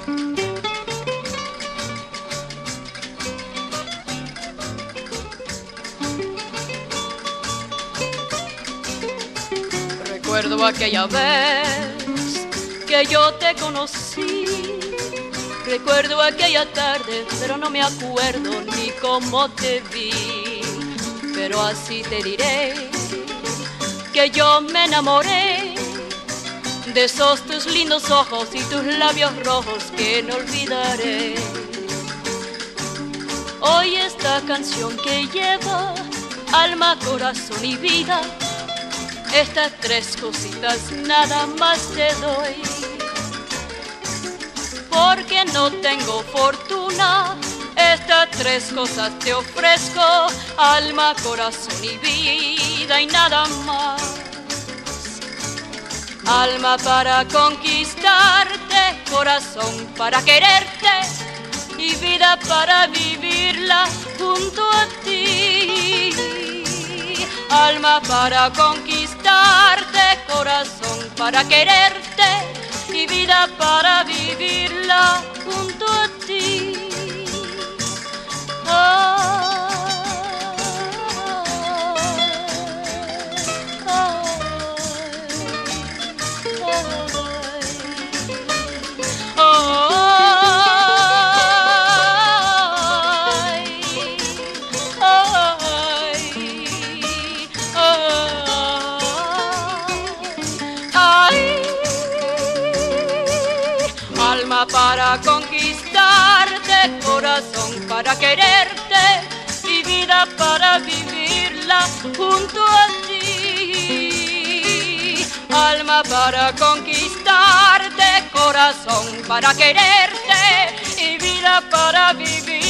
Recuerdo aquella vez que yo te conocí. Recuerdo aquella tarde, pero no me acuerdo ni cómo te vi. Pero así te diré que yo me enamoré de esos tus lindos ojos y tus labios rojos que no olvidaré. Hoy esta canción que lleva alma, corazón y vida, estas tres cositas nada más te doy. Porque no tengo fortuna, estas tres cosas te ofrezco: alma, corazón y vida, y nada más. Alma para conquistarte, corazón para quererte y vida para vivirla junto a ti. Alma para conquistarte, corazón para quererte y vida para vivirla junto a ti. Alma para conquistarte, corazón para quererte y vida para vivirla junto a ti. Alma para conquistarte, corazón para quererte y vida para vivir